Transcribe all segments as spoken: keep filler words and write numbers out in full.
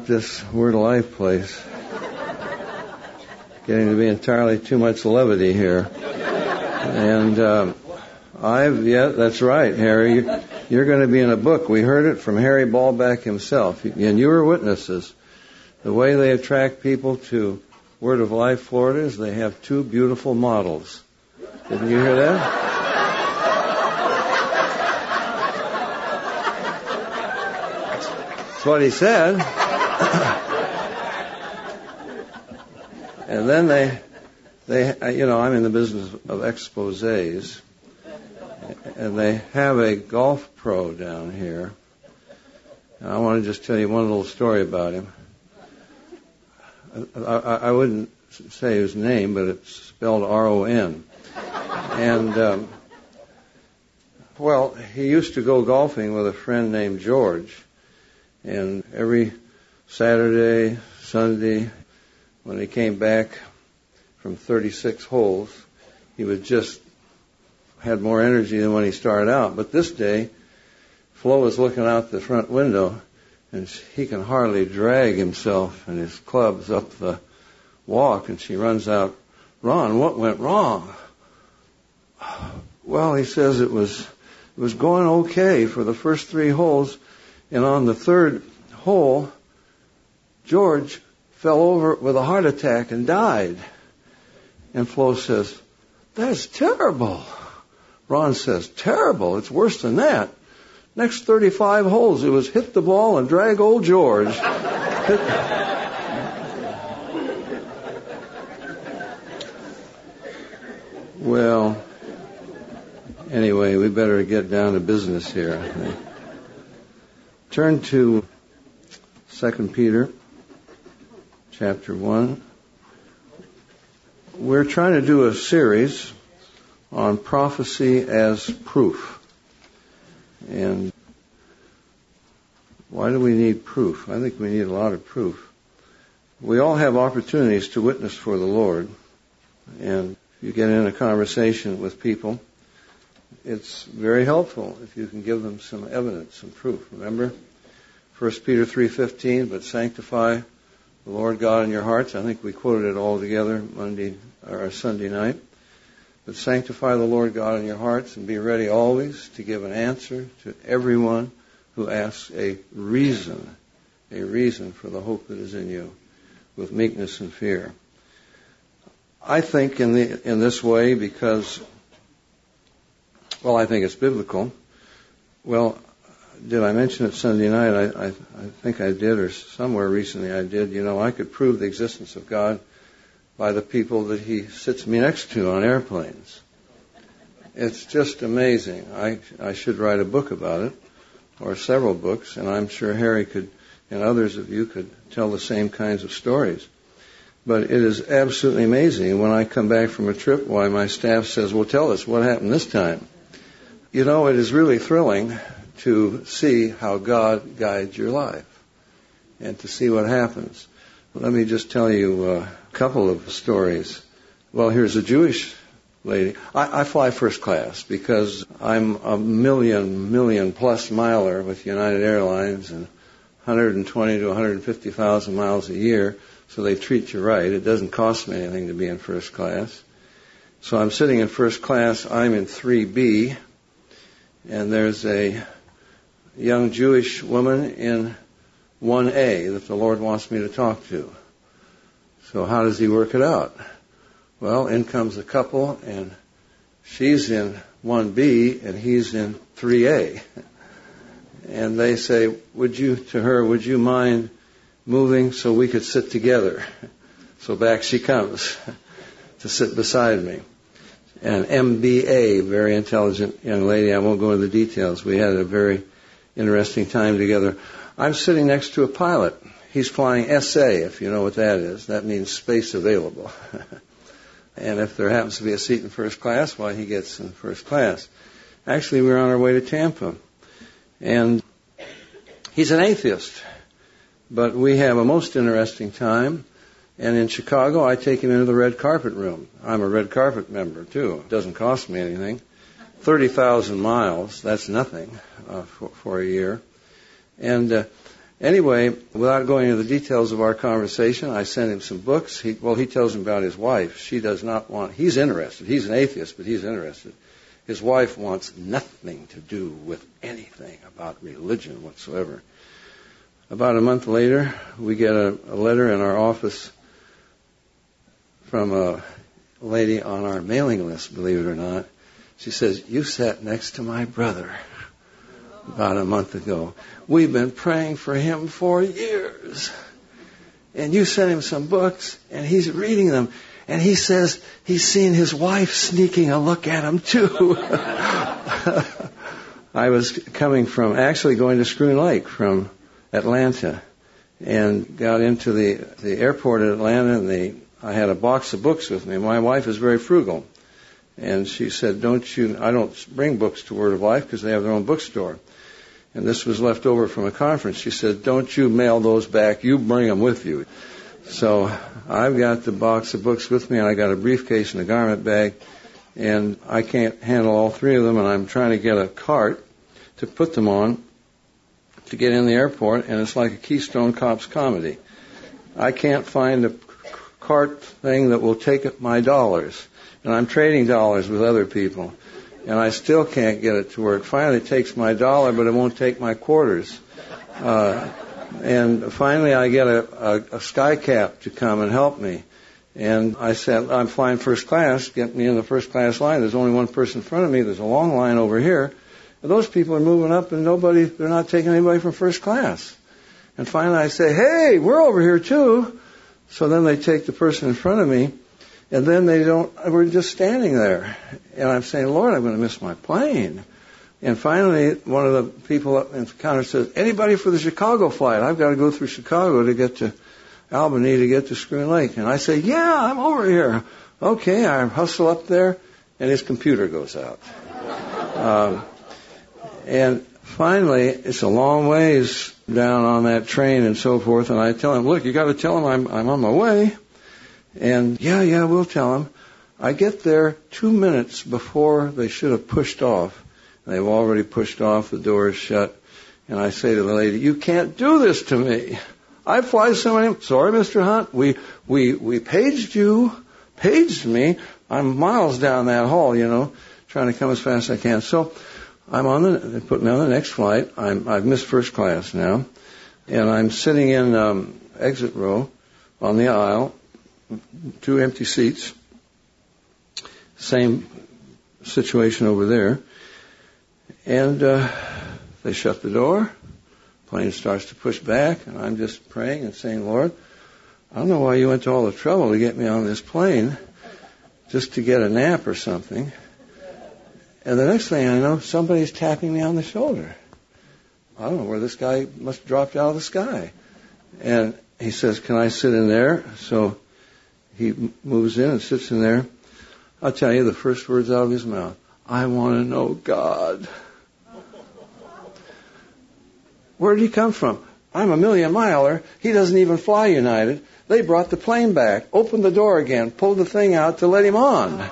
this Word of Life place. Getting to be entirely too much levity here. And um, I've, yeah, that's right, Harry. You, you're going to be in a book. We heard it from Harry Ballback himself. And you were witnesses. The way they attract people to Word of Life Florida is they have two beautiful models. Didn't you hear that? That's what he said. And then they, they, you know, I'm in the business of exposés, and they have a golf pro down here. And I want to just tell you one little story about him. I, I, I wouldn't say his name, but it's spelled R O N. And, um, well, he used to go golfing with a friend named George. And every Saturday, Sunday, when he came back from thirty-six holes, he would just had more energy than when he started out. But this day, Flo was looking out the front window, and he can hardly drag himself and his clubs up the walk, and she runs out, "Ron, what went wrong?" Well, he says it was it was going okay for the first three holes, and on the third hole, George fell over with a heart attack and died. And Flo says, "That's terrible." Ron says, "Terrible? It's worse than that. Next thirty-five holes, it was hit the ball and drag old George." Well, anyway, we better get down to business here, I think. Turn to Second Peter chapter one. We're trying to do a series on prophecy as proof. And why do we need proof? I think we need a lot of proof. We all have opportunities to witness for the Lord. And if you get in a conversation with people, it's very helpful if you can give them some evidence, some proof. Remember, First Peter three fifteen, but sanctify the Lord God in your hearts. I think we quoted it all together Monday or Sunday night. But sanctify the Lord God in your hearts and be ready always to give an answer to everyone who asks a reason, a reason for the hope that is in you, with meekness and fear. I think in the in this way because, well, I think it's biblical. Well, did I mention it Sunday night? I, I, I think I did, or somewhere recently I did. You know, I could prove the existence of God by the people that He sits me next to on airplanes. It's just amazing. I, I should write a book about it, or several books, and I'm sure Harry could, and others of you could tell the same kinds of stories. But it is absolutely amazing. When I come back from a trip, why my staff says, "Well, tell us what happened this time." You know, it is really thrilling to see how God guides your life and to see what happens. Let me just tell you a couple of stories. Well, here's a Jewish lady. I, I fly first class because I'm a million, million plus miler with United Airlines and one hundred twenty to one hundred fifty thousand miles a year, so they treat you right. It doesn't cost me anything to be in first class. So I'm sitting in first class. I'm in three B, and there's a young Jewish woman in one A that the Lord wants me to talk to. So how does He work it out? Well, in comes a couple, and she's in one B, and he's in three A. And they say, would you, to her, would you mind moving so we could sit together? So back she comes to sit beside me. And M B A, very intelligent young lady, I won't go into the details. We had a very interesting time together. I'm sitting next to a pilot. He's flying S A, if you know what that is. That means space available. And if there happens to be a seat in first class, why, he gets in first class. Actually, we were on our way to Tampa. And he's an atheist. But we have a most interesting time. And in Chicago, I take him into the red carpet room. I'm a red carpet member, too. It doesn't cost me anything. thirty thousand miles, that's nothing uh, for, for a year. And uh, Anyway, without going into the details of our conversation, I sent him some books. He, well, he tells him about his wife. She does not want, he's interested. He's an atheist, but he's interested. His wife wants nothing to do with anything about religion whatsoever. About a month later, we get a, a letter in our office from a lady on our mailing list, believe it or not. She says, "You sat next to my brother about a month ago. We've been praying for him for years. And you sent him some books, and he's reading them. And he says he's seen his wife sneaking a look at him, too." I was coming from, actually going to Schroon Lake from Atlanta, and got into the, the airport at Atlanta, and the, I had a box of books with me. My wife is very frugal. And she said, "Don't you, I don't bring books to Word of Life because they have their own bookstore." And this was left over from a conference. She said, "Don't you mail those back. You bring them with you." So I've got the box of books with me, and I got a briefcase and a garment bag, and I can't handle all three of them, and I'm trying to get a cart to put them on to get in the airport, and it's like a Keystone Cops comedy. I can't find a cart thing that will take my dollars, and I'm trading dollars with other people, and I still can't get it to work. Finally, it takes my dollar, but it won't take my quarters. Uh, and finally, I get a, a, a sky cap to come and help me. And I said, "I'm flying first class. Get me in the first class line. There's only one person in front of me. There's a long line over here. And those people are moving up, and nobody, they're not taking anybody from first class." And finally, I say, "Hey, we're over here too." So then they take the person in front of me, and then they don't, we're just standing there. And I'm saying, "Lord, I'm going to miss my plane." And finally, one of the people up in the counter says, "Anybody for the Chicago flight? I've got to go through Chicago to get to Albany to get to Schroon Lake." And I say, "Yeah, I'm over here." Okay, I hustle up there, and his computer goes out. Um, and finally, it's a long ways down on that train and so forth, and I tell him, "Look, you got to tell him I'm, I'm on my way." And yeah, yeah, we'll tell him. I get there two minutes before they should have pushed off. They've already pushed off, the door is shut, and I say to the lady, "You can't do this to me. I fly so many..." "Sorry, Mister Hunt, we, we, we paged you, paged me. I'm miles down that hall, you know, trying to come as fast as I can." So I'm on the, they put me on the next flight. I'm, I've missed first class now, and I'm sitting in um, exit row on the aisle, two empty seats, same situation over there. And uh, they shut the door. Plane starts to push back, and I'm just praying and saying, "Lord, I don't know why you went to all the trouble to get me on this plane just to get a nap or something." And the next thing I know, somebody's tapping me on the shoulder. I don't know where this guy must have dropped out of the sky. And he says, "Can I sit in there?" So he moves in and sits in there. I'll tell you the first words out of his mouth, "I want to know God." Where did he come from? "I'm a million miler. He doesn't even fly United. They brought the plane back, opened the door again, pulled the thing out to let him on."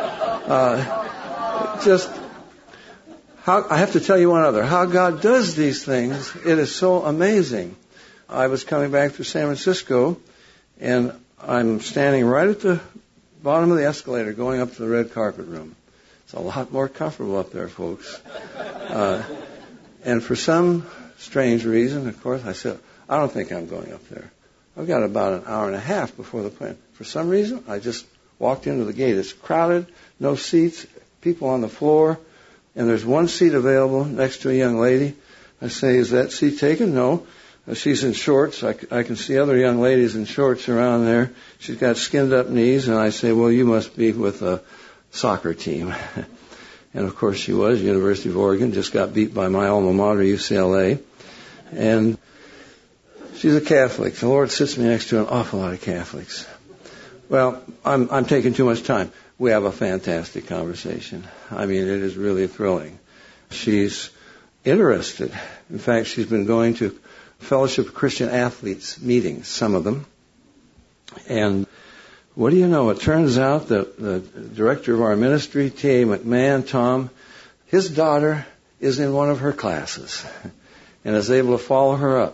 Uh, just, how, I have to tell you one other. How God does these things, it is so amazing. I was coming back through San Francisco, and I'm standing right at the bottom of the escalator going up to the red carpet room. It's a lot more comfortable up there, folks. Uh, and for some strange reason, of course, I said, "I don't think I'm going up there. I've got about an hour and a half before the plane." For some reason, I just walked into the gate. It's crowded, no seats, people on the floor, and there's one seat available next to a young lady. I say, "Is that seat taken?" "No." She's in shorts. I, I can see other young ladies in shorts around there. She's got skinned up knees, and I say, "Well, you must be with a soccer team." And of course she was. University of Oregon just got beat by my alma mater, U C L A. And she's a Catholic. The Lord sits me next to an awful lot of Catholics. Well, I'm, I'm taking too much time. We have a fantastic conversation. I mean, it is really thrilling. She's interested. In fact, she's been going to Fellowship of Christian Athletes meetings, some of them. And what do you know? It turns out that the director of our ministry, T A McMahon, Tom, his daughter is in one of her classes and is able to follow her up.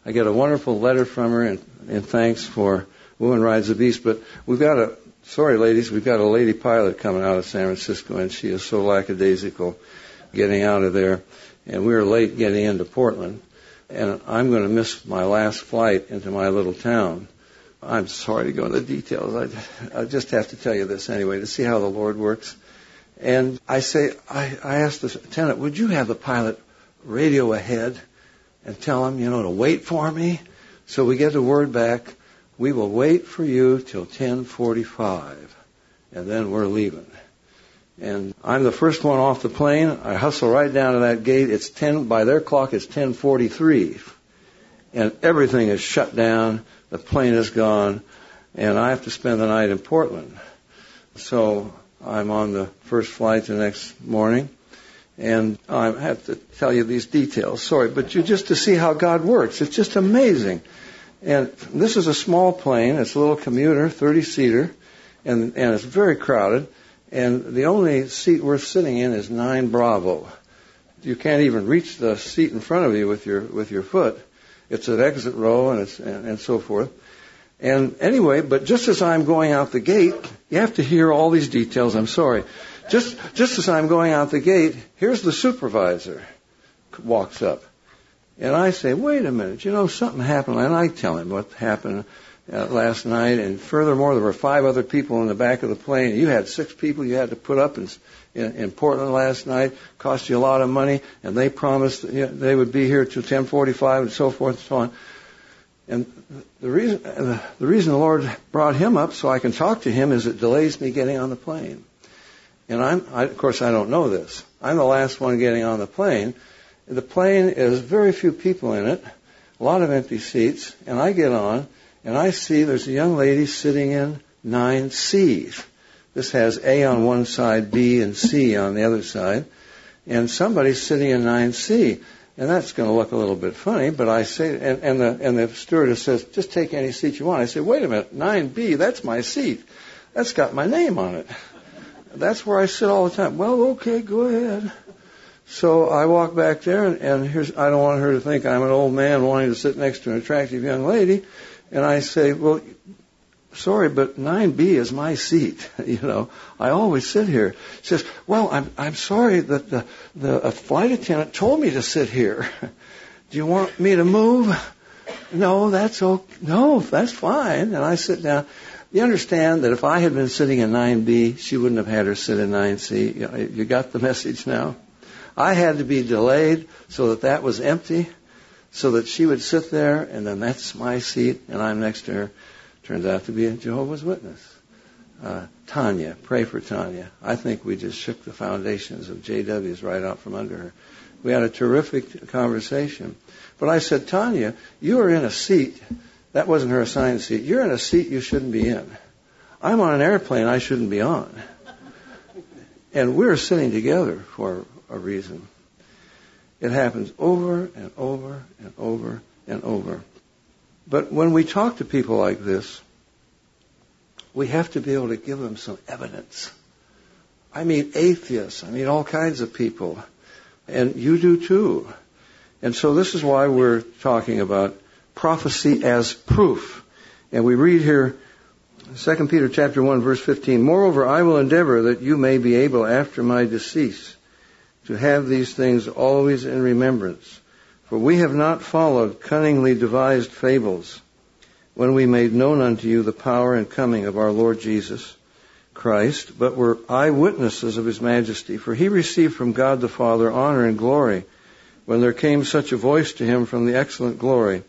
I get a wonderful letter from her in, in thanks for Woman Rides the Beast. But we've got a, sorry ladies, we've got a lady pilot coming out of San Francisco, and she is so lackadaisical getting out of there. And we were late getting into Portland. And I'm going to miss my last flight into my little town. I'm sorry to go into details. I, I just have to tell you this anyway, to see how the Lord works. And I say, I, I asked the attendant, would you have the pilot radio ahead and tell him, you know, to wait for me? So we get the word back, we will wait for you till ten forty-five, and then we're leaving. And I'm the first one off the plane. I hustle right down to that gate. It's ten, by their clock, it's ten forty-three. And everything is shut down. The plane is gone. And I have to spend the night in Portland. So I'm on the first flight the next morning. And I have to tell you these details. Sorry, but you just to see how God works. It's just amazing. And this is a small plane. It's a little commuter, thirty-seater. And, and it's very crowded. And the only seat worth sitting in is nine Bravo. You can't even reach the seat in front of you with your with your foot. It's an exit row and it's and, and so forth. And anyway, but just as I'm going out the gate, you have to hear all these details. I'm sorry. Just just as I'm going out the gate, here's the supervisor walks up, and I say, "Wait a minute, you know something happened." And I tell him what happened Uh, last night, and furthermore, there were five other people in the back of the plane. You had six people you had to put up in, in, in Portland last night. Cost you a lot of money, and they promised you know, they would be here till ten forty-five, and so forth and so on. And the reason uh, the reason the Lord brought him up so I can talk to him is it delays me getting on the plane. And I'm, I, of course, I don't know this. I'm the last one getting on the plane. The plane is very few people in it, a lot of empty seats, and I get on. And I see there's a young lady sitting in nine C. This has A on one side, B and C on the other side. And somebody's sitting in nine C. And that's going to look a little bit funny, but I say, and, and, the, and the stewardess says, just take any seat you want. I say, wait a minute, nine B, that's my seat. That's got my name on it. That's where I sit all the time. Well, okay, go ahead. So I walk back there, and, and here's, I don't want her to think I'm an old man wanting to sit next to an attractive young lady. And I say, well, sorry, but nine B is my seat. You know, I always sit here. She says, well, I'm I'm sorry that the the a flight attendant told me to sit here. Do you want me to move? No, that's okay. No, that's fine. And I sit down. You understand that if I had been sitting in nine B, she wouldn't have had her sit in nine C. You know, you got the message now? I had to be delayed so that that was empty, so that she would sit there, and then that's my seat, and I'm next to her. Turns out to be a Jehovah's Witness. Uh, Tanya, pray for Tanya. I think we just shook the foundations of J W's right out from under her. We had a terrific conversation. But I said, Tanya, you are in a seat. That wasn't her assigned seat. You're in a seat you shouldn't be in. I'm on an airplane I shouldn't be on. And we're sitting together for a reason. It happens over and over and over and over. But when we talk to people like this, we have to be able to give them some evidence. I meet atheists. I meet all kinds of people. And you do too. And so this is why we're talking about prophecy as proof. And we read here, Second Peter chapter one, verse fifteen, moreover, I will endeavor that you may be able after my decease to have these things always in remembrance. For we have not followed cunningly devised fables when we made known unto you the power and coming of our Lord Jesus Christ, but were eyewitnesses of his majesty. For he received from God the Father honor and glory when there came such a voice to him from the excellent glory,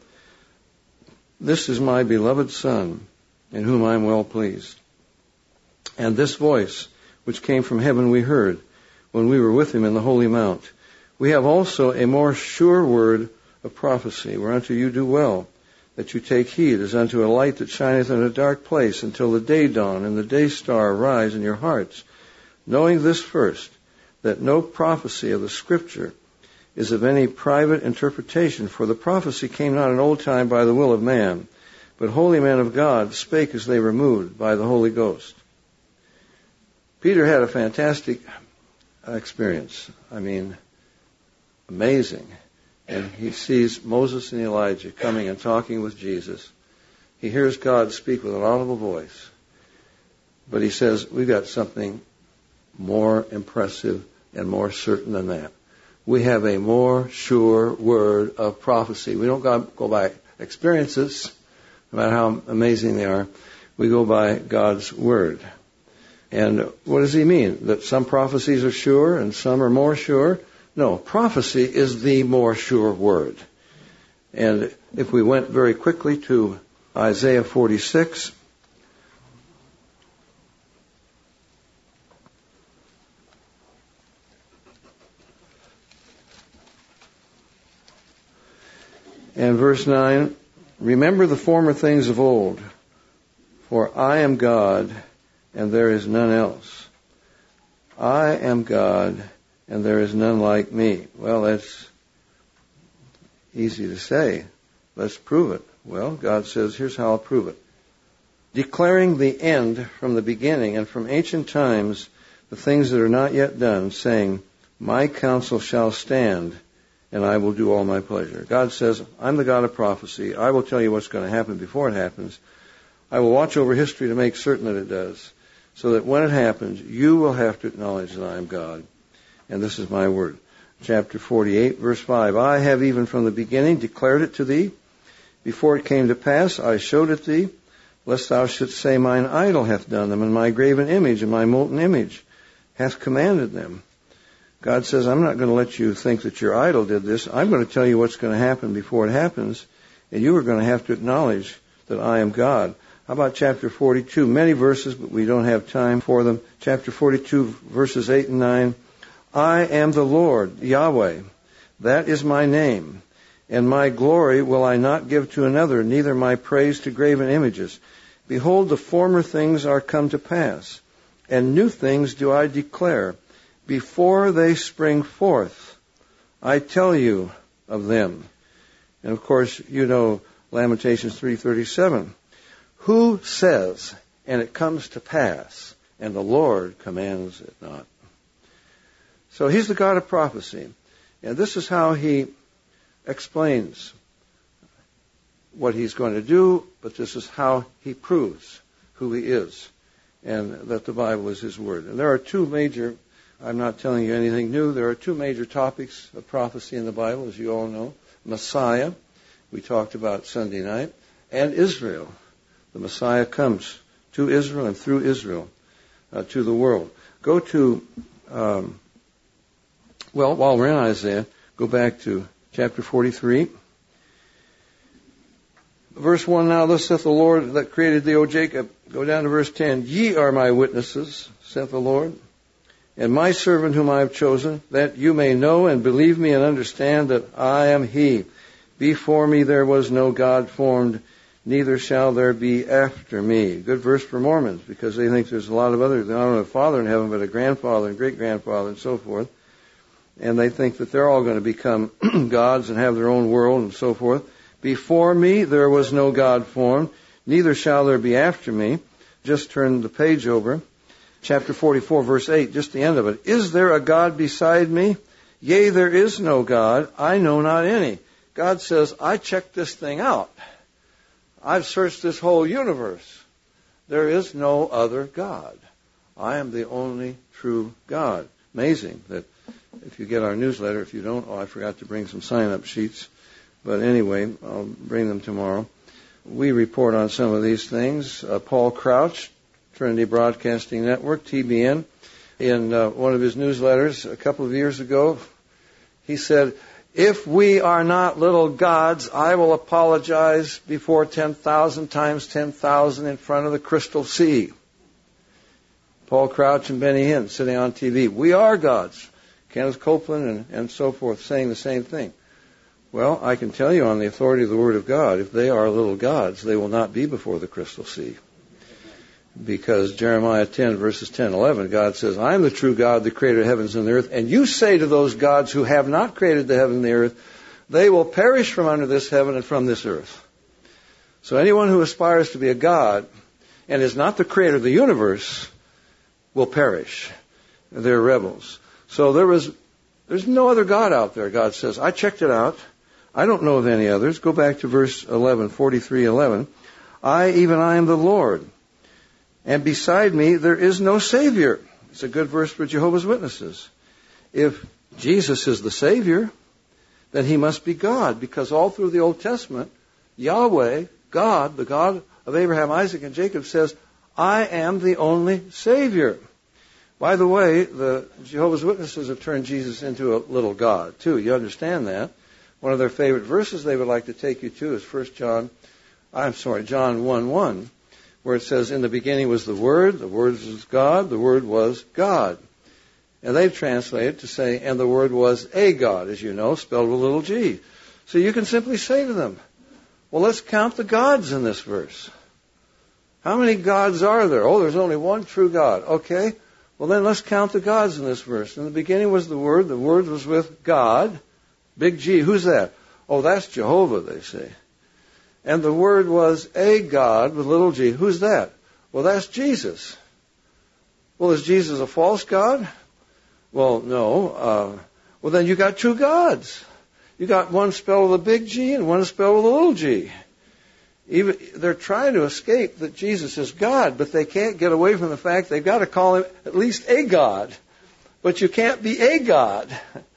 this is my beloved Son, in whom I am well pleased. And this voice, which came from heaven, we heard when we were with him in the holy mount. We have also a more sure word of prophecy, whereunto you do well, that you take heed as unto a light that shineth in a dark place until the day dawn and the day star arise in your hearts, knowing this first, that no prophecy of the Scripture is of any private interpretation, for the prophecy came not in old time by the will of man, but holy men of God spake as they were moved by the Holy Ghost. Peter had a fantastic experience. I mean, amazing. and he sees Moses and Elijah coming and talking with Jesus. He hears God speak with an audible voice. But he says, we've got something more impressive and more certain than that. We have a more sure word of prophecy. We don't go by experiences, no matter how amazing they are. We go by God's word. And what does he mean? That some prophecies are sure and some are more sure? No, prophecy is the more sure word. And if we went very quickly to Isaiah forty-six, and verse nine, remember the former things of old, for I am God, and there is none else. I am God, and there is none like me. Well, that's easy to say. Let's prove it. Well, God says, here's how I'll prove it. Declaring the end from the beginning and from ancient times the things that are not yet done, saying, my counsel shall stand, and I will do all my pleasure. God says, I'm the God of prophecy. I will tell you what's going to happen before it happens. I will watch over history to make certain that it does, so that when it happens, you will have to acknowledge that I am God. And this is my word. Chapter forty-eight, verse five, I have even from the beginning declared it to thee. Before it came to pass, I showed it thee, lest thou shouldst say, mine idol hath done them, and my graven image and my molten image hath commanded them. God says, I'm not going to let you think that your idol did this. I'm going to tell you what's going to happen before it happens, and you are going to have to acknowledge that I am God. How about chapter forty-two? Many verses, but we don't have time for them. Chapter forty-two, verses eight and nine. I am the Lord, Yahweh. That is my name. And my glory will I not give to another, neither my praise to graven images. Behold, the former things are come to pass, and new things do I declare. Before they spring forth, I tell you of them. And of course, you know Lamentations three thirty-seven. Who says, and it comes to pass, and the Lord commands it not. So he's the God of prophecy. And this is how he explains what he's going to do, but this is how he proves who he is, and that the Bible is his word. And there are two major, I'm not telling you anything new, there are two major topics of prophecy in the Bible, as you all know. Messiah, we talked about Sunday night, and Israel. The Messiah comes to Israel and through Israel uh, to the world. Go to, um, well, while we're in Isaiah, go back to chapter forty-three. Verse one, now thus saith the Lord that created thee, O Jacob. Go down to verse ten. Ye are my witnesses, saith the Lord, and my servant whom I have chosen, that you may know and believe me and understand that I am he. Before me there was no God formed, neither shall there be after me. Good verse for Mormons, because they think there's a lot of other, they don't have a father in heaven, but a grandfather and great-grandfather and so forth. And they think that they're all going to become gods and have their own world and so forth. Before me there was no God formed, neither shall there be after me. Just turn the page over. Chapter forty-four, verse eight, just the end of it. Is there a God beside me? Yea, there is no God. I know not any. God says, I checked this thing out. I've searched this whole universe. There is no other God. I am the only true God. Amazing that if you get our newsletter, if you don't, oh, I forgot to bring some sign-up sheets. But anyway, I'll bring them tomorrow. We report on some of these things. Uh, Paul Crouch, Trinity Broadcasting Network, T B N, in uh, one of his newsletters a couple of years ago, he said, if we are not little gods, I will apologize before ten thousand times ten thousand in front of the crystal sea. Paul Crouch and Benny Hinn sitting on T V. We are gods. Kenneth Copeland and, and so forth saying the same thing. Well, I can tell you on the authority of the Word of God, if they are little gods, they will not be before the crystal sea. Because Jeremiah ten, verses ten and eleven, God says, I am the true God, the creator of heavens and the earth. And you say to those gods who have not created the heaven and the earth, they will perish from under this heaven and from this earth. So anyone who aspires to be a god and is not the creator of the universe will perish. They're rebels. So there was, there's no other God out there, God says. I checked it out. I don't know of any others. Go back to verse eleven, forty-three eleven. I, even I am the Lord, and beside me there is no Savior. It's a good verse for Jehovah's Witnesses. If Jesus is the Savior, then he must be God, because all through the Old Testament, Yahweh, God, the God of Abraham, Isaac, and Jacob, says, I am the only Savior. By the way, the Jehovah's Witnesses have turned Jesus into a little God, too. You understand that. One of their favorite verses they would like to take you to is First John, I'm sorry, John one one, where it says, in the beginning was the Word, the Word was God, the Word was God. And they've translated to say, and the Word was a God, as you know, spelled with a little g. So you can simply say to them, well, let's count the gods in this verse. How many gods are there? Oh, there's only one true God. Okay, well then let's count the gods in this verse. In the beginning was the Word, the Word was with God, big G. Who's that? Oh, that's Jehovah, they say. And the Word was a God with little g. Who's that? Well, that's Jesus. Well, is Jesus a false God? Well, no. Uh, well, then you got two gods. You got one spelled with a big G and one spelled with a little g. Even they're trying to escape that Jesus is God, but they can't get away from the fact they've got to call him at least a God. But you can't be a God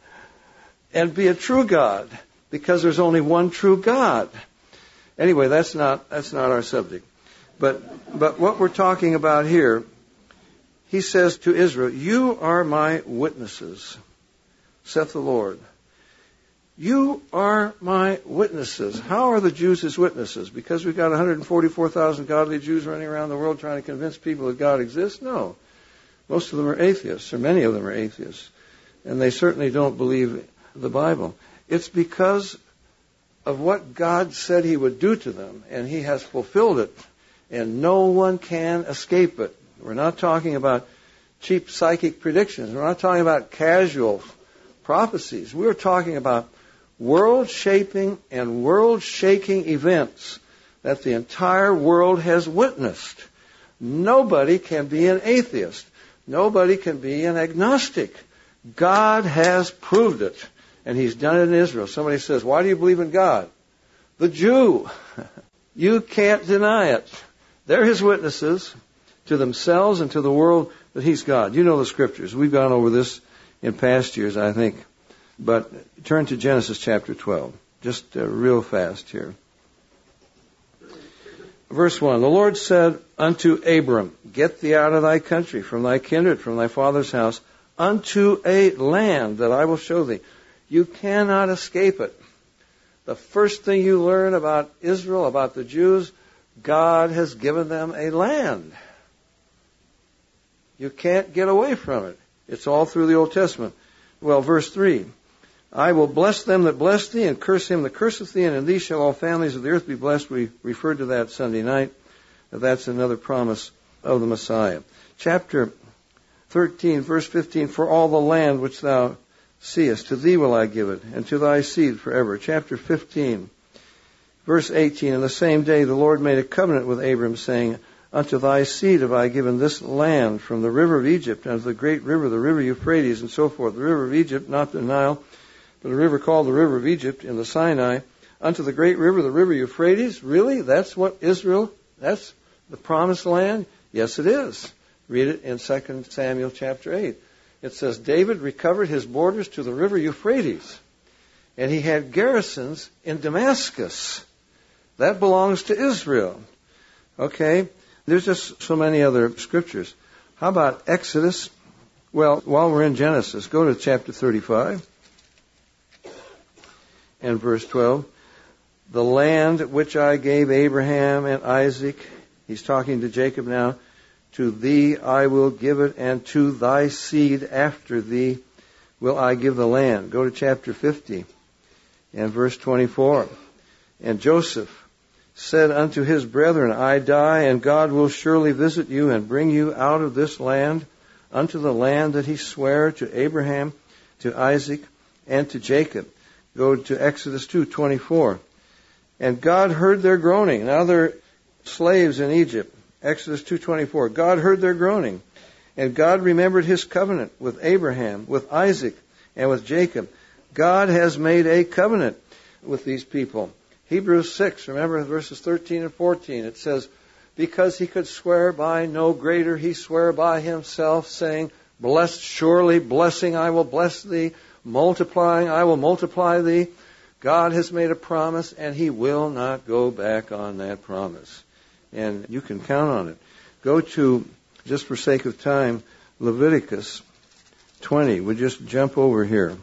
and be a true God, because there's only one true God. Anyway, that's not that's not our subject. But but what we're talking about here, he says to Israel, you are my witnesses, saith the Lord. You are my witnesses. How are the Jews his witnesses? Because we've got one hundred forty-four thousand godly Jews running around the world trying to convince people that God exists? No. Most of them are atheists, or many of them are atheists. And they certainly don't believe the Bible. It's because of what God said he would do to them, and he has fulfilled it, and no one can escape it. We're not talking about cheap psychic predictions. We're not talking about casual prophecies. We're talking about world-shaping and world-shaking events that the entire world has witnessed. Nobody can be an atheist. Nobody can be an agnostic. God has proved it, and he's done it in Israel. Somebody says, why do you believe in God? The Jew. You can't deny it. They're his witnesses to themselves and to the world that he's God. You know the scriptures. We've gone over this in past years, I think. But turn to Genesis chapter twelve, just uh, real fast here. Verse one, the Lord said unto Abram, get thee out of thy country, from thy kindred, from thy father's house, unto a land that I will show thee. You cannot escape it. The first thing you learn about Israel, about the Jews, God has given them a land. You can't get away from it. It's all through the Old Testament. Well, verse three, I will bless them that bless thee, and curse him that curseth thee, and in thee shall all families of the earth be blessed. We referred to that Sunday night. That's another promise of the Messiah. Chapter thirteen, verse fifteen, for all the land which thou seest, to thee will I give it, and to thy seed forever. Chapter fifteen, verse eighteen, in the same day the Lord made a covenant with Abram, saying, unto thy seed have I given this land, from the river of Egypt unto the great river, the river Euphrates, and so forth. The river of Egypt, not the Nile, but a river called the river of Egypt in the Sinai, unto the great river, the river Euphrates. Really? That's what Israel, that's the promised land? Yes, it is. Read it in Second Samuel chapter eight. It says, David recovered his borders to the river Euphrates, and he had garrisons in Damascus. That belongs to Israel. Okay? There's just so many other scriptures. How about Exodus? Well, while we're in Genesis, go to chapter thirty-five and verse twelve. The land which I gave Abraham and Isaac, he's talking to Jacob now, to thee I will give it, and to thy seed after thee will I give the land. Go to chapter fifty and verse twenty-four. And Joseph said unto his brethren, I die, and God will surely visit you and bring you out of this land unto the land that he sware to Abraham, to Isaac, and to Jacob. Go to Exodus two twenty-four. And God heard their groaning. Now they're slaves in Egypt. Exodus two twenty-four. God heard their groaning. And God remembered his covenant with Abraham, with Isaac, and with Jacob. God has made a covenant. with these people. Hebrews six, remember verses thirteen and fourteen. It says, because he could swear by no greater, he sware by himself, saying, blessed surely, blessing I will bless thee, multiplying I will multiply thee. God has made a promise, and he will not go back on that promise. And you can count on it. Go to, just for sake of time, Leviticus twenty. We'll just jump over here.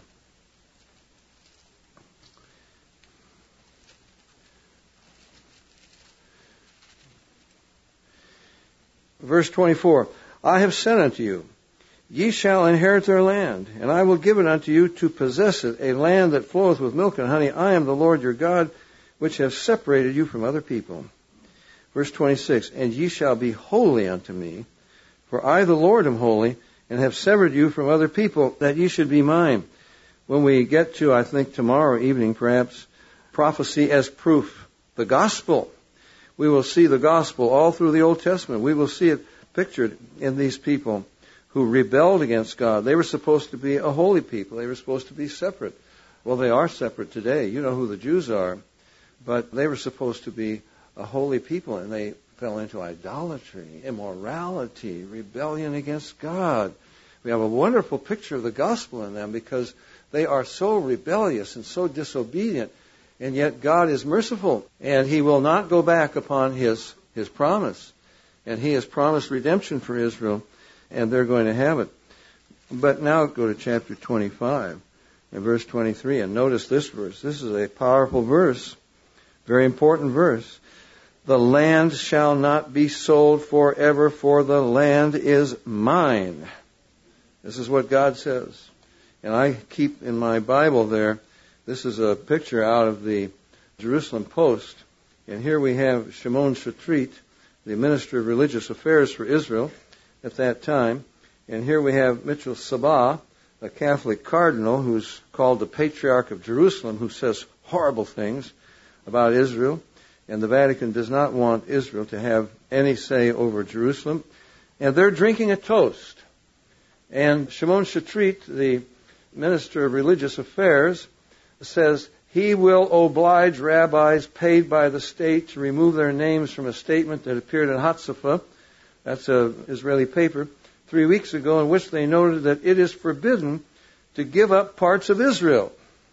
Verse twenty-four, I have sent unto you, ye shall inherit their land, and I will give it unto you to possess it, a land that floweth with milk and honey. I am the Lord your God, which have separated you from other people. Verse twenty-six, and ye shall be holy unto me, for I the Lord am holy, and have severed you from other people, that ye should be mine. When we get to, I think tomorrow evening perhaps, prophecy as proof, the gospel, we will see the gospel all through the Old Testament. We will see it pictured in these people who rebelled against God. They were supposed to be a holy people. They were supposed to be separate. Well, they are separate today. You know who the Jews are. But they were supposed to be a holy people, and they fell into idolatry, immorality, rebellion against God. We have a wonderful picture of the gospel in them because they are so rebellious and so disobedient. And yet God is merciful, and he will not go back upon his, his promise. And he has promised redemption for Israel, and they're going to have it. But now go to chapter twenty-five and verse twenty-three, and notice this verse. This is a powerful verse, very important verse. The land shall not be sold forever, for the land is mine. This is what God says. And I keep in my Bible there, this is a picture out of the Jerusalem Post. And here we have Shimon Shatrit, the Minister of Religious Affairs for Israel at that time. And here we have Mitchell Sabah, a Catholic cardinal who's called the Patriarch of Jerusalem, who says horrible things about Israel. And the Vatican does not want Israel to have any say over Jerusalem. And they're drinking a toast. And Shimon Shatrit, the Minister of Religious Affairs, says he will oblige rabbis paid by the state to remove their names from a statement that appeared in Hatzafa, that's an Israeli paper, three weeks ago, in which they noted that it is forbidden to give up parts of Israel.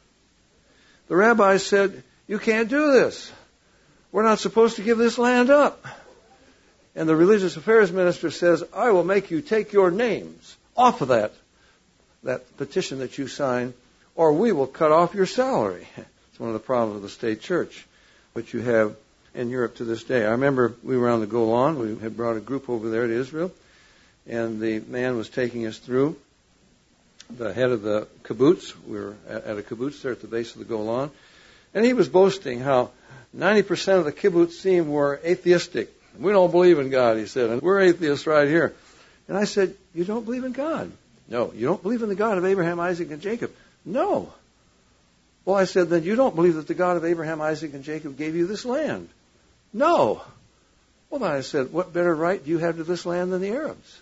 The rabbis said, you can't do this. We're not supposed to give this land up. And the Religious Affairs Minister says, I will make you take your names off of that, that petition that you signed, or we will cut off your salary. It's one of the problems of the state church, which you have in Europe to this day. I remember we were on the Golan. We had brought a group over there to Israel, and the man was taking us through, the head of the kibbutz. We were at a kibbutz there at the base of the Golan, and he was boasting how ninety percent of the kibbutzim were atheistic. We don't believe in God, he said, and we're atheists right here. And I said, you don't believe in God? No. You don't believe in the God of Abraham, Isaac, and Jacob? No. Well, I said, then you don't believe that the God of Abraham, Isaac, and Jacob gave you this land? No. Well, then I said, what better right do you have to this land than the Arabs?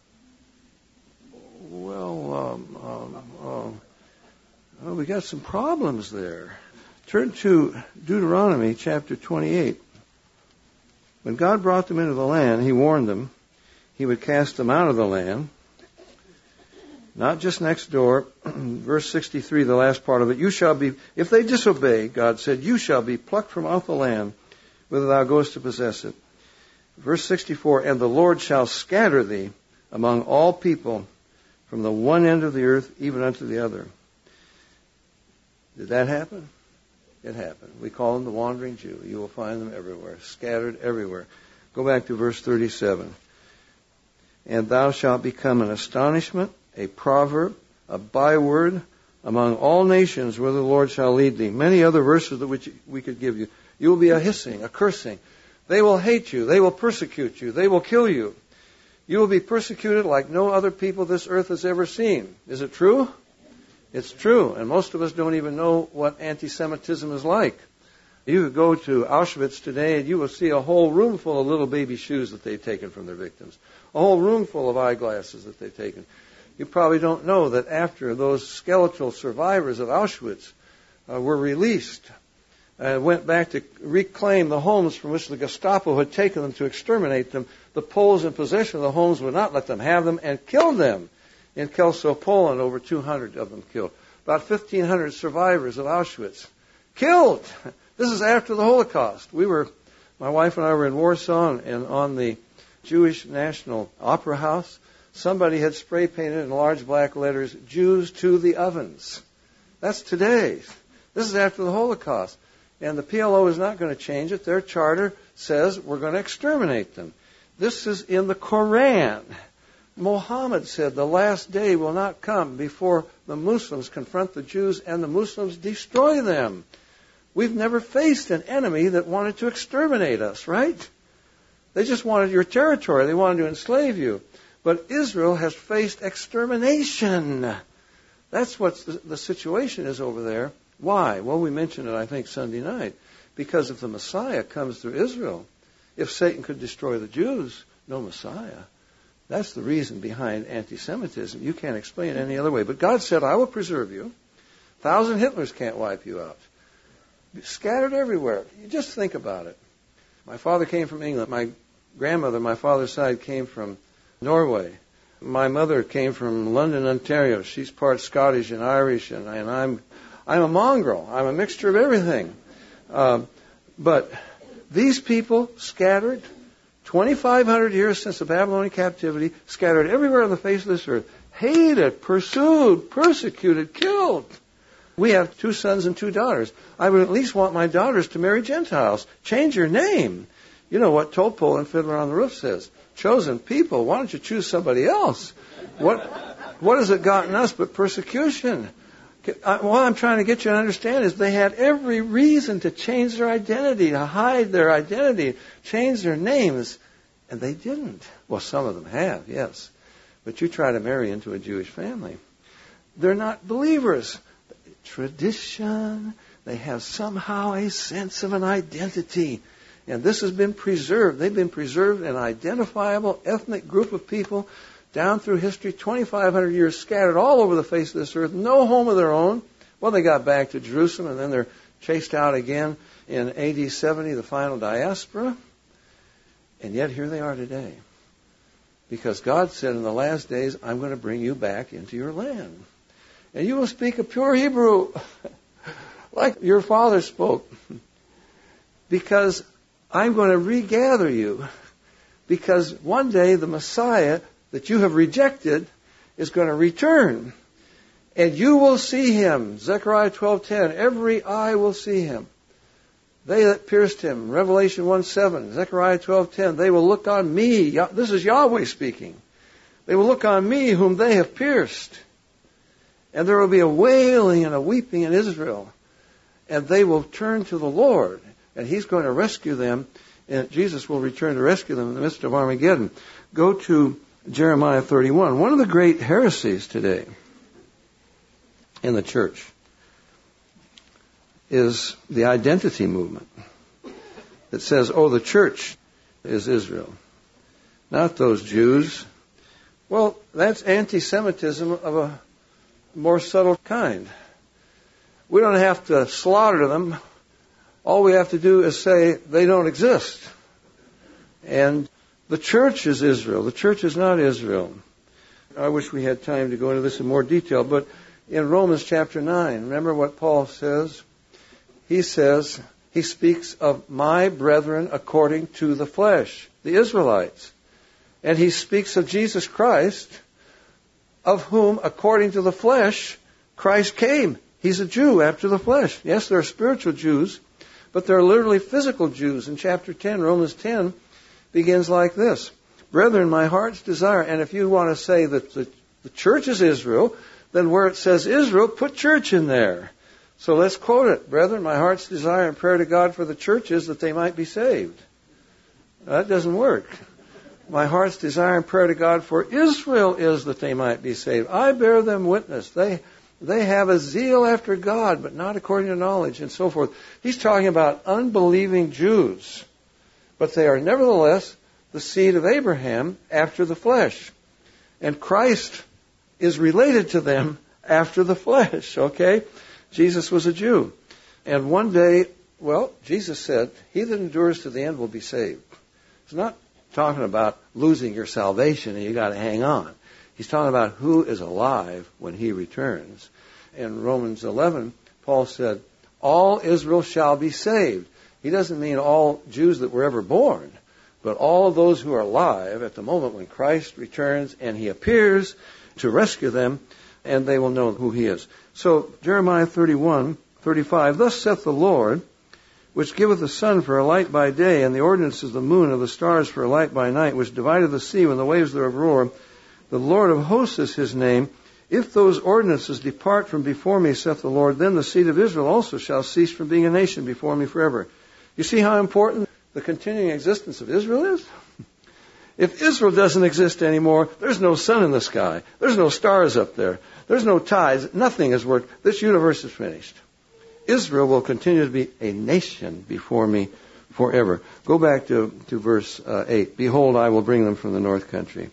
Well, um, um, um, well, we got some problems there. Turn to Deuteronomy chapter twenty-eight. When God brought them into the land, he warned them he would cast them out of the land. Not just next door. Verse sixty-three, the last part of it. You shall be, if they disobey, God said, you shall be plucked from out the land, whither thou goest to possess it. Verse sixty-four, and the Lord shall scatter thee among all people from the one end of the earth even unto the other. Did that happen? It happened. We call them the wandering Jew. You will find them everywhere, scattered everywhere. Go back to verse thirty-seven. And thou shalt become an astonishment, a proverb, a byword among all nations where the Lord shall lead thee. Many other verses that which we could give you. You will be a hissing, a cursing. They will hate you. They will persecute you. They will kill you. You will be persecuted like no other people this earth has ever seen. Is it true? It's true. And most of us don't even know what anti-Semitism is like. You could go to Auschwitz today and you will see a whole room full of little baby shoes that they've taken from their victims. A whole room full of eyeglasses that they've taken. You probably don't know that after those skeletal survivors of Auschwitz uh, were released, and went back to reclaim the homes from which the Gestapo had taken them to exterminate them, the Poles in possession of the homes would not let them have them and killed them. In Kelso, Poland, over two hundred of them killed. About fifteen hundred survivors of Auschwitz killed. This is after the Holocaust. We were, my wife and I were in Warsaw, and on the Jewish National Opera House, somebody had spray painted in large black letters, "Jews to the ovens." That's today. This is after the Holocaust. And the P L O is not going to change it. Their charter says we're going to exterminate them. This is in the Koran. Muhammad said the last day will not come before the Muslims confront the Jews and the Muslims destroy them. We've never faced an enemy that wanted to exterminate us, right? They just wanted your territory. They wanted to enslave you. But Israel has faced extermination. That's what the, the situation is over there. Why? Well, we mentioned it, I think, Sunday night. Because if the Messiah comes through Israel, if Satan could destroy the Jews, no Messiah. That's the reason behind anti-Semitism. You can't explain it any other way. But God said, I will preserve you. A thousand Hitlers can't wipe you out. Scattered everywhere. You just think about it. My father came from England. My grandmother, my father's side, came from Norway. My mother came from London, Ontario. She's part Scottish and Irish, and, and I'm I'm a mongrel. I'm a mixture of everything. Uh, but these people scattered, twenty-five hundred years since the Babylonian captivity, scattered everywhere on the face of this earth, hated, pursued, persecuted, killed. We have two sons and two daughters. I would at least want my daughters to marry Gentiles. Change your name. You know what Topol and Fiddler on the Roof says. Chosen people, why don't you choose somebody else? What what has it gotten us but persecution? What I'm trying to get you to understand is they had every reason to change their identity, to hide their identity, change their names, and they didn't. Well, some of them have, yes. But you try to marry into a Jewish family. They're not believers. Tradition, they have somehow a sense of an identity. And this has been preserved. They've been preserved, an identifiable ethnic group of people down through history, twenty-five hundred years scattered all over the face of this earth, no home of their own. Well, they got back to Jerusalem, and then they're chased out again in A D seventy, the final diaspora. And yet here they are today. Because God said in the last days, I'm going to bring you back into your land. And you will speak a pure Hebrew, like your father spoke. Because I'm going to regather you. Because one day the Messiah that you have rejected is going to return. And you will see him. Zechariah twelve ten. Every eye will see him. They that pierced him. Revelation one seven. Zechariah twelve ten. They will look on me. This is Yahweh speaking. They will look on me whom they have pierced. And there will be a wailing and a weeping in Israel. And they will turn to the Lord. And he's going to rescue them. And Jesus will return to rescue them in the midst of Armageddon. Go to Jeremiah thirty-one. One of the great heresies today in the church is the identity movement that says, oh, the church is Israel, not those Jews. Well, that's anti-Semitism of a more subtle kind. We don't have to slaughter them. All we have to do is say they don't exist. And the church is Israel. The church is not Israel. I wish we had time to go into this in more detail, but in Romans chapter nine, remember what Paul says? He says, he speaks of my brethren according to the flesh, the Israelites. And he speaks of Jesus Christ, of whom, according to the flesh, Christ came. He's a Jew after the flesh. Yes, there are spiritual Jews, but there are literally physical Jews. In chapter ten, Romans ten, begins like this. Brethren, my heart's desire. And if you want to say that the, the church is Israel, then where it says Israel, put church in there. So let's quote it. Brethren, my heart's desire and prayer to God for the church is that they might be saved. That doesn't work. My heart's desire and prayer to God for Israel is that they might be saved. I bear them witness. They they have a zeal after God, but not according to knowledge, and so forth. He's talking about unbelieving Jews. But they are nevertheless the seed of Abraham after the flesh. And Christ is related to them after the flesh, okay? Jesus was a Jew. And one day Well, Jesus said, he that endures to the end will be saved. It's not talking about losing your salvation and you got to hang on. He's talking about who is alive when he returns. In Romans eleven, Paul said, all Israel shall be saved. He doesn't mean all Jews that were ever born, but all those who are alive at the moment when Christ returns and he appears to rescue them, and they will know who he is. So Jeremiah thirty-one, thirty-five, thus saith the Lord, which giveth the sun for a light by day, and the ordinance of the moon and the stars for a light by night, which divideth the sea when the waves thereof roar. The Lord of hosts is his name. If those ordinances depart from before me, saith the Lord, then the seed of Israel also shall cease from being a nation before me forever. You see how important the continuing existence of Israel is? If Israel doesn't exist anymore, there's no sun in the sky. There's no stars up there. There's no tides. Nothing has worked. This universe is finished. Israel will continue to be a nation before me forever. Go back to, to verse uh, eight. Behold, I will bring them from the north country.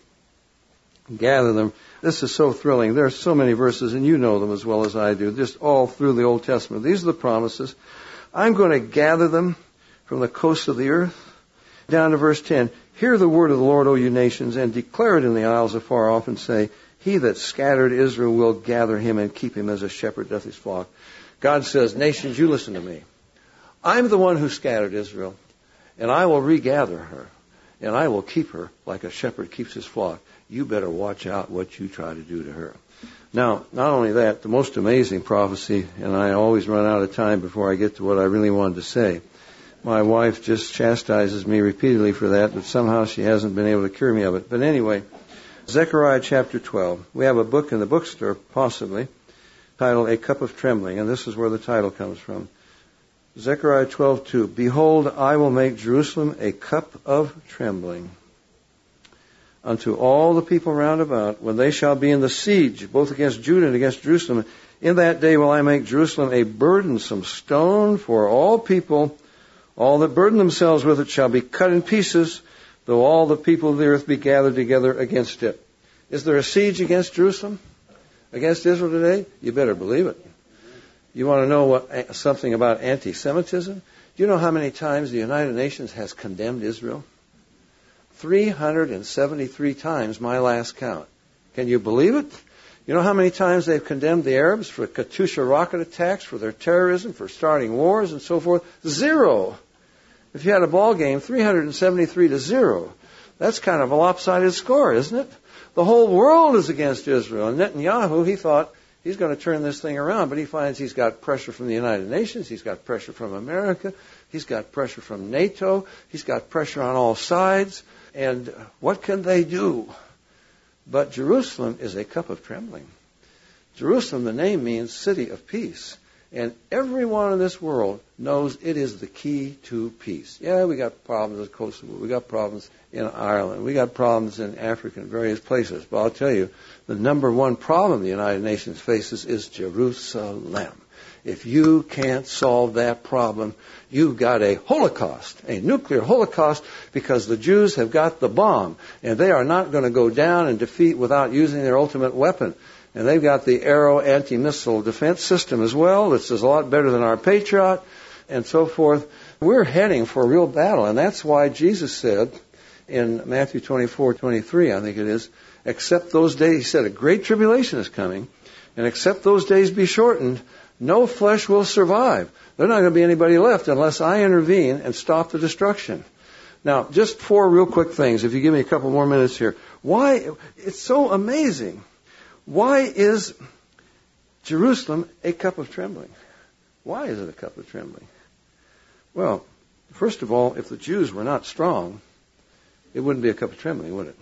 Gather them. This is so thrilling. There are so many verses, and you know them as well as I do, just all through the Old Testament. These are the promises. I'm going to gather them from the coasts of the earth. Down to verse ten. Hear the word of the Lord, O you nations, and declare it in the isles afar off, and say, he that scattered Israel will gather him and keep him as a shepherd doth his flock. God says, nations, you listen to me. I'm the one who scattered Israel, and I will regather her, and I will keep her like a shepherd keeps his flock. You better watch out what you try to do to her. Now, not only that, the most amazing prophecy, and I always run out of time before I get to what I really wanted to say. My wife just chastises me repeatedly for that, but somehow she hasn't been able to cure me of it. But anyway, Zechariah chapter twelve. We have a book in the bookstore, possibly, titled A Cup of Trembling, and this is where the title comes from. Zechariah twelve two. Behold, I will make Jerusalem a cup of trembling unto all the people round about, when they shall be in the siege, both against Judah and against Jerusalem. In that day will I make Jerusalem a burdensome stone for all people. All that burden themselves with it shall be cut in pieces, though all the people of the earth be gathered together against it. Is there a siege against Jerusalem? Against Israel today? You better believe it. You want to know what, something about anti-Semitism? Do you know how many times the United Nations has condemned Israel? three hundred seventy-three times, my last count. Can you believe it? You know how many times they've condemned the Arabs for Katyusha rocket attacks, for their terrorism, for starting wars and so forth? Zero. If you had a ball game, three hundred seventy-three to zero. That's kind of a lopsided score, isn't it? The whole world is against Israel. And Netanyahu, he thought he's going to turn this thing around, but he finds he's got pressure from the United Nations, he's got pressure from America, he's got pressure from NATO, he's got pressure on all sides. And what can they do? But Jerusalem is a cup of trembling. Jerusalem, the name means city of peace. And everyone in this world knows it is the key to peace. Yeah, we got problems in Kosovo. We got problems in Ireland. We got problems in Africa and various places. But I'll tell you, the number one problem the United Nations faces is Jerusalem. If you can't solve that problem, you've got a Holocaust, a nuclear Holocaust, because the Jews have got the bomb. And they are not going to go down and defeat without using their ultimate weapon. And they've got the Arrow anti-missile defense system as well. This is a lot better than our Patriot, and so forth. We're heading for a real battle, and that's why Jesus said in Matthew twenty-four twenty-three, I think it is, except those days, he said, a great tribulation is coming, and except those days be shortened, no flesh will survive. There's not going to be anybody left unless I intervene and stop the destruction. Now, just four real quick things, if you give me a couple more minutes here. Why? It's so amazing. Why is Jerusalem a cup of trembling? Why is it a cup of trembling? Well, first of all, if the Jews were not strong, it wouldn't be a cup of trembling, would it?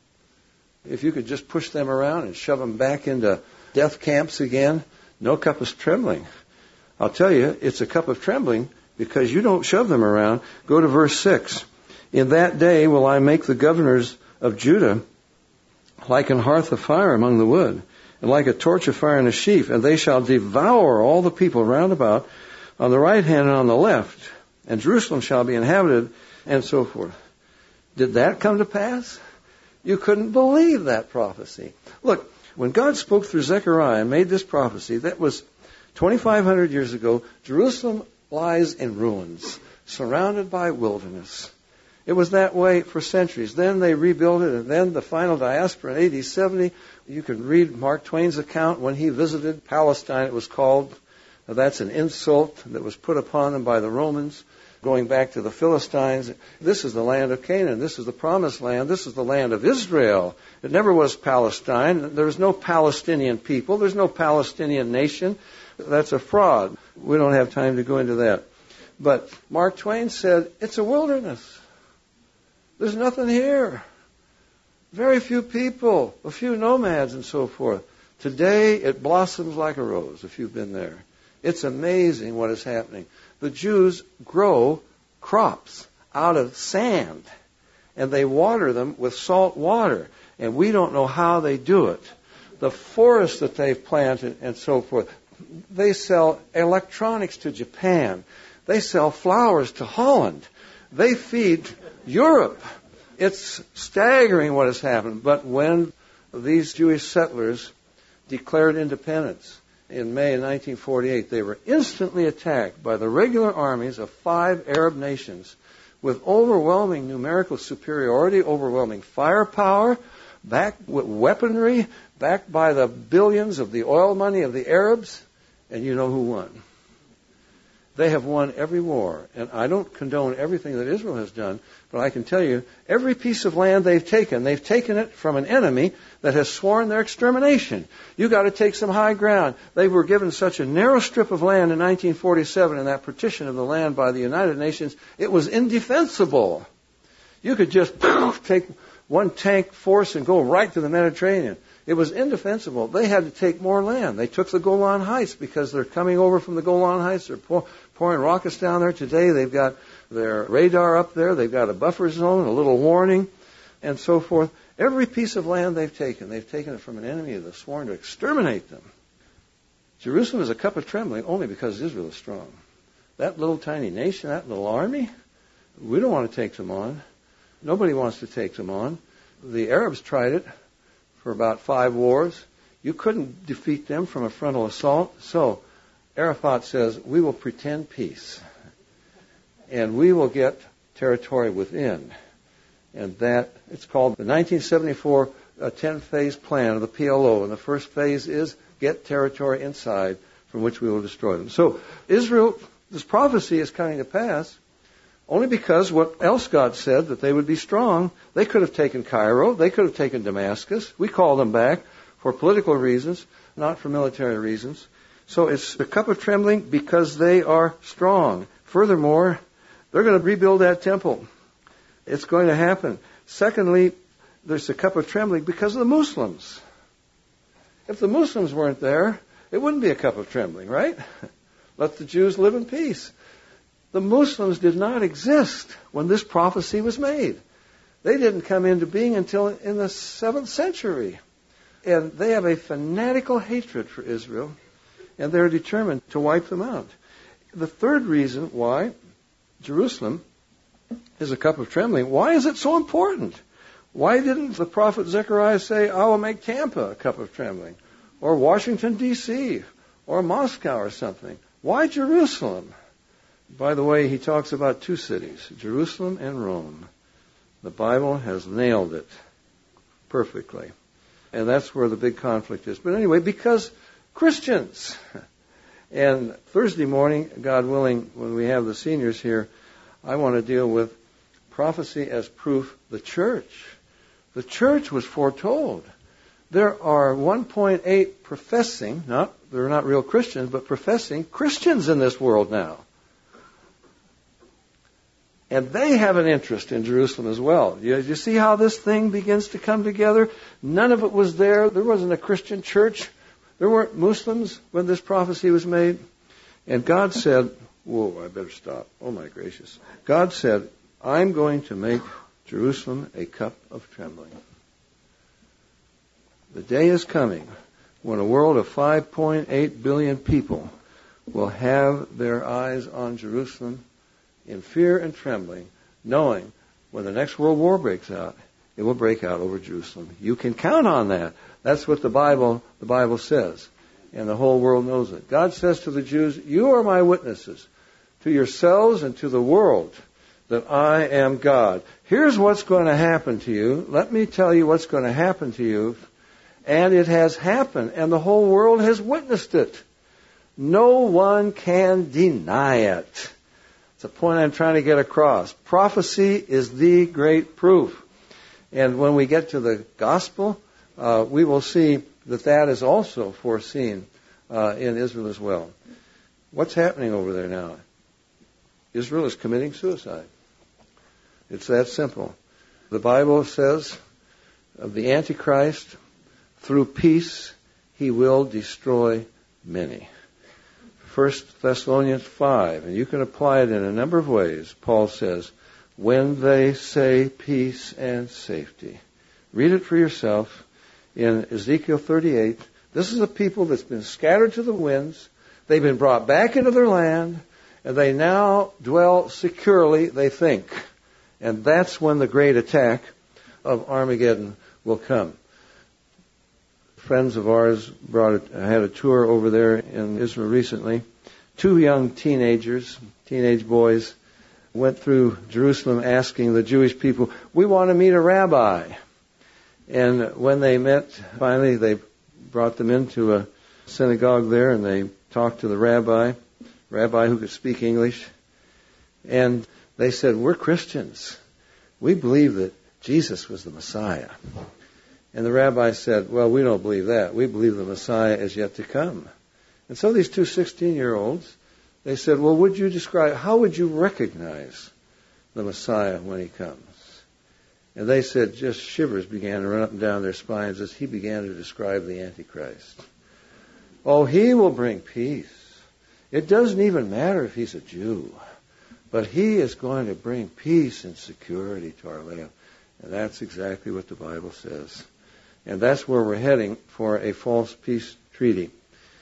If you could just push them around and shove them back into death camps again, no cup of trembling. I'll tell you, it's a cup of trembling because you don't shove them around. Go to verse six. In that day will I make the governors of Judah like an hearth of fire among the wood, and like a torch of fire in a sheaf, and they shall devour all the people round about on the right hand and on the left, and Jerusalem shall be inhabited, and so forth. Did that come to pass? You couldn't believe that prophecy. Look, when God spoke through Zechariah and made this prophecy, that was twenty-five hundred years ago. Jerusalem lies in ruins, surrounded by wilderness. It was that way for centuries. Then they rebuilt it, and then the final diaspora in A D seventy. You can read Mark Twain's account when he visited Palestine, it was called. Now, that's an insult that was put upon them by the Romans, going back to the Philistines. This is the land of Canaan. This is the promised land. This is the land of Israel. It never was Palestine. There's no Palestinian people. There's no Palestinian nation. That's a fraud. We don't have time to go into that. But Mark Twain said, it's a wilderness. There's nothing here. Very few people, a few nomads and so forth. Today, it blossoms like a rose, if you've been there. It's amazing what is happening. The Jews grow crops out of sand, and they water them with salt water, and we don't know how they do it. The forests that they've planted and so forth. They sell electronics to Japan. They sell flowers to Holland. They feed Europe. It's staggering what has happened. But when these Jewish settlers declared independence in May of nineteen forty-eight, they were instantly attacked by the regular armies of five Arab nations with overwhelming numerical superiority, overwhelming firepower, backed with weaponry, backed by the billions of the oil money of the Arabs. And you know who won. They have won every war. And I don't condone everything that Israel has done, but I can tell you, every piece of land they've taken, they've taken it from an enemy that has sworn their extermination. You've got to take some high ground. They were given such a narrow strip of land in nineteen forty-seven in that partition of the land by the United Nations, it was indefensible. You could just poof, take one tank force and go right to the Mediterranean. It was indefensible. They had to take more land. They took the Golan Heights because they're coming over from the Golan Heights. They're pour, pouring rockets down there today. They've got their radar up there. They've got a buffer zone, a little warning, and so forth. Every piece of land they've taken, they've taken it from an enemy that has sworn to exterminate them. Jerusalem is a cup of trembling only because Israel is strong. That little tiny nation, that little army, we don't want to take them on. Nobody wants to take them on. The Arabs tried it for about five wars. You couldn't defeat them from a frontal assault. So Arafat says, we will pretend peace. And we will get territory within. And that, it's called the nineteen seventy-four uh, ten-phase plan of the P L O. And the first phase is get territory inside from which we will destroy them. So Israel, this prophecy is coming to pass only because what else God said, that they would be strong. They could have taken Cairo. They could have taken Damascus. We call them back for political reasons, not for military reasons. So it's the cup of trembling because they are strong. Furthermore, they're going to rebuild that temple. It's going to happen. Secondly, there's the cup of trembling because of the Muslims. If the Muslims weren't there, it wouldn't be a cup of trembling, right? Let the Jews live in peace. The Muslims did not exist when this prophecy was made. They didn't come into being until in the seventh century. And they have a fanatical hatred for Israel, and they're determined to wipe them out. The third reason why Jerusalem is a cup of trembling, why is it so important? Why didn't the prophet Zechariah say, I will make Tampa a cup of trembling, or Washington, D C, or Moscow or something? Why Jerusalem? By the way, he talks about two cities, Jerusalem and Rome. The Bible has nailed it perfectly. And that's where the big conflict is. But anyway, because Christians. And Thursday morning, God willing, when we have the seniors here, I want to deal with prophecy as proof, the church. The church was foretold. There are one point eight professing, not, they're not real Christians, but professing Christians in this world now. And they have an interest in Jerusalem as well. You, you see how this thing begins to come together? None of it was there. There wasn't a Christian church. There weren't Muslims when this prophecy was made. And God said, whoa, I better stop. Oh, my gracious. God said, I'm going to make Jerusalem a cup of trembling. The day is coming when a world of five point eight billion people will have their eyes on Jerusalem in fear and trembling, knowing when the next world war breaks out, it will break out over Jerusalem. You can count on that. That's what the Bible, the Bible says. And the whole world knows it. God says to the Jews, you are my witnesses. to yourselves and to the world that I am God. Here's what's going to happen to you. Let me tell you what's going to happen to you. And it has happened, and the whole world has witnessed it. No one can deny it. It's a point I'm trying to get across. Prophecy is the great proof. And when we get to the gospel, uh, we will see that that is also foreseen uh, in Israel as well. What's happening over there now? Israel is committing suicide. It's that simple. The Bible says of the Antichrist, through peace he will destroy many. First Thessalonians five, and you can apply it in a number of ways. Paul says, when they say peace and safety. Read it for yourself in Ezekiel thirty-eight. This is a people that's been scattered to the winds. They've been brought back into their land, and they now dwell securely, they think. And that's when the great attack of Armageddon will come. Friends of ours brought a, had a tour over there in Israel recently. Two young teenagers, teenage boys, went through Jerusalem asking the Jewish people, we want to meet a rabbi. And when they met, finally they brought them into a synagogue there and they talked to the rabbi, rabbi who could speak English. And they said, we're Christians. We believe that Jesus was the Messiah. And the rabbi said, well, we don't believe that. We believe the Messiah is yet to come. And so these two sixteen-year-olds, they said, well, would you describe, how would you recognize the Messiah when he comes? And they said, just shivers began to run up and down their spines as he began to describe the Antichrist. Oh, he will bring peace. It doesn't even matter if he's a Jew, but he is going to bring peace and security to our land. And that's exactly what the Bible says. And that's where we're heading for a false peace treaty.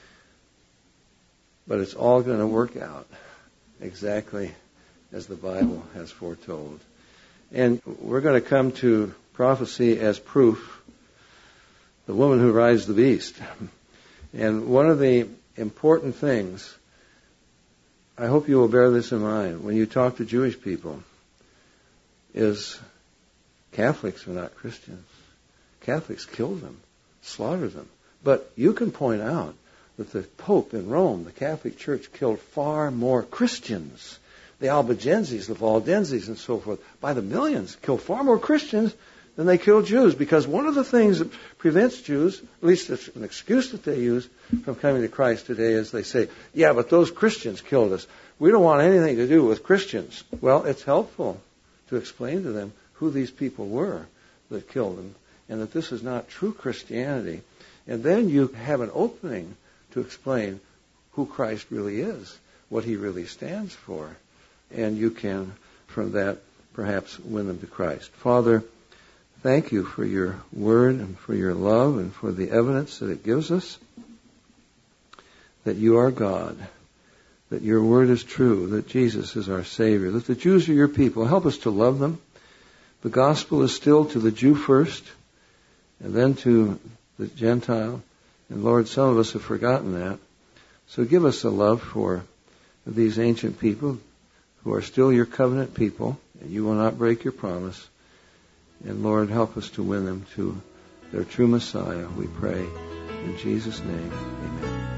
But it's all going to work out exactly as the Bible has foretold. And we're going to come to prophecy as proof. The woman who rides the beast. And one of the important things, I hope you will bear this in mind when you talk to Jewish people, is Catholics are not Christians. Catholics killed them, slaughtered them. But you can point out that the Pope in Rome, the Catholic Church, killed far more Christians. The Albigenses, the Valdenses, and so forth, by the millions, killed far more Christians than they killed Jews. Because one of the things that prevents Jews, at least it's an excuse that they use, from coming to Christ today is they say, yeah, but those Christians killed us. We don't want anything to do with Christians. Well, it's helpful to explain to them who these people were that killed them, and that this is not true Christianity. And then you have an opening to explain who Christ really is, what he really stands for. And you can, from that, perhaps win them to Christ. Father, thank you for your word and for your love and for the evidence that it gives us that you are God, that your word is true, that Jesus is our Savior, that the Jews are your people. Help us to love them. The gospel is still to the Jew first, and then to the Gentile. And Lord, some of us have forgotten that. So give us a love for these ancient people who are still your covenant people, and you will not break your promise. And Lord, help us to win them to their true Messiah, we pray. In Jesus' name, amen.